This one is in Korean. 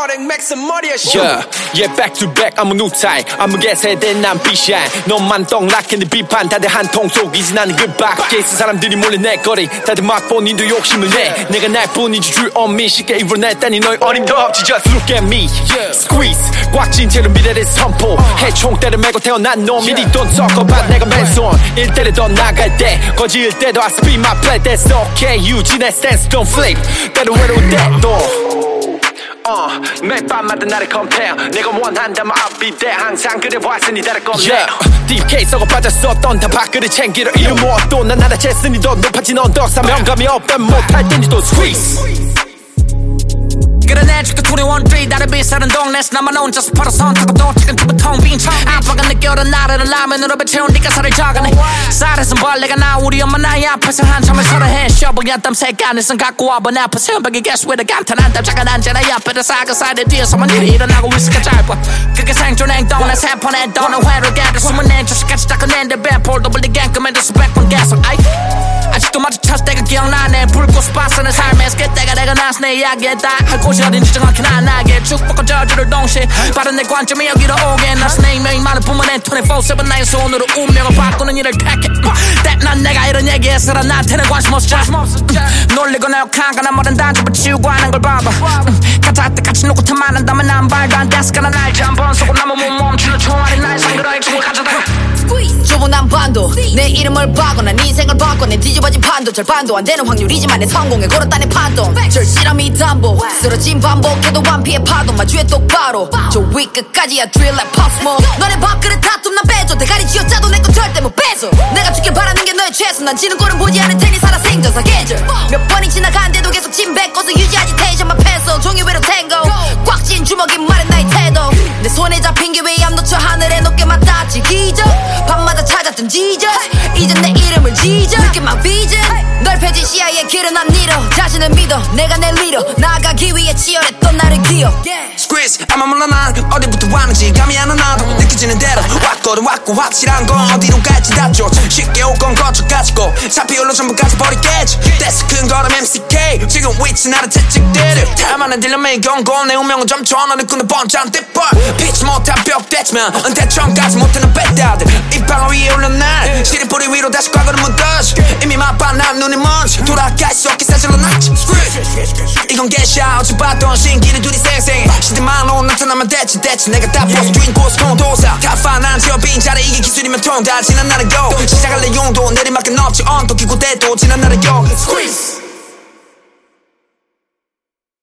버랭 맥스 머리에 Yeah, back to back I'm a new type 아무개 세대 난 비샤인 너만 떡락했는데 비판 다들 한통 속이지 나는 그 밖에 있는 사람들이 몰래 내 거리 다들 막본인도 욕심을 내 내가 날 뿐이지 줄 언미 쉽게 입으로냈다니 너의 어림도 없지 Just look at me Squeeze 꽉 진 채로 미래를 선포 해총대를 메고 태어난 놈 미리 don't talk about 내가 맨손 일대를 더 나갈 때 거지일 때도 I speed my play That's okay 유진의 stance don't flip 때로 외로울 때도 매일 밤마다 나를 compare 내가 원한다면 I'll be there 항상 그래 왔으니 다를 겁네 DK 썩어 빠졌었던 다 밥그릇 챙기려 이름 모아도 난 알아챘으니 더 높아진 언덕 사명감이 없다면 못할 땐지 또 squeeze 끌어내줄게 21 나를 비싸는 동네에서 나만 혼자서 팔아서 타고 또 지금 두부 텅빈 아빠가 느껴는 나를 라면으로 배채운 네 가사를 적어내 쌀에선 벌레가 나 우리 엄마 나이 앞에서 한참을 설아해 셔버야 땀 색안에선 갖고 와봐 내 앞에 새벽에 guess with a 감탄한 땀자가 난제 내 앞에다 사가사대 뒤에서만 일이 일어나고 위스가 짧아 그게 생존 행동에 세판에 떠는 회로 깨도 숨은 내 조식까지 닦아낸데 배폴 더블 리 갱금해도 수백 번 계속 아직도 마주쳤을 때가 기억나네 불꽃 빠서는 삶에서 그때가 내가 나서 내 이야기에 다 할 곳이 어딘지 정확히 안 나게 축복과 저주를 동시에 바른 내 관점이 여기로 오게 나서 내 이명이 많은 뿐만 24/7 나의 손으로 운명을 바꾸는 일을 택해 난 내가 이런 얘기해서라 나한테는 관심 없어 놀리고 내 욕한가 난 뭐든 다 접어치우고 하는 걸 봐봐 가자 때 같이 놓고 틈만 한다면 난 말도 안 됐을까 난 알지 한 번 쏘고 나면 못 멈추는 총알이 나의 상그러의 총을 가져다 좁은 한반도 내 이름을 바꿔 난 인생을 바꿔내 뒤집어진 판도 절반도 안 되는 확률이지만 내 성공에 걸었다는 판도 절실함이 담보 쓰러진 반복해도 완피의 파도 마주해 똑바로 저 위 끝까지야 drill like pop smoke 너네 밥그릇 다툼 난 빼줘 대가리 쥐어짜도 내 건 절대 못 뺏어 내가 죽길 바라는 게 너의 최소 난 지는 꼴은 보지 않을 테니 살아 생전사 계절 몇 번이 지나간데도 계속 침뱉고서 유지하지 텐션만 패서 종이 위로 탱고 꽉 쥔 주먹이 말은 나의 태도 내 손에 잡힌 게 왜 암노초 하늘에 높게 맞닿지 기적 밤마다 찾았던 지저 이젠 내 이름을 지져 Look at my vision 넓혀진 시야의 길은 안 잃어 자신을 믿어 내가 내 리더 나아가기 위해 치열했던 나를 기억 Squeeze 아마 몰라 난 어디부터 왔는지 감이 안 와도 느껴지는 대로 왔거든 왔고 확실한 건 어디로 갈지 다 쫓아 쉽게 올 건 거쳐가지고 사피올로 전부 가져버리겠지 That's 큰 걸음 MCK 지금 위치 나를 채찍대를 탈만한 딜러메이 경고 내 운명은 점쳐 너를 끊는 번쩍 떼벌 피치 못한 벽대지만 은퇴처럼까지 못하는 배다들 이 방어 위에 올른 날 시리 뿌리 위로 다시 과거를 묻어지 이미 맛반한 눈이 먼지 돌아갈 수 없게 사실로 났지 이건 개샤 어찌 봤던 신기를 둘이 생생 시대만으로 나타나면 됐지 내가 다 보스 주인 고스콘 도사 타판한 저 빈자리 이게 기술이면 통다 지난 나를 고 시작할래 용도 내리막은 없지 언덕 기고 대도 지난 나를 고 Squeeze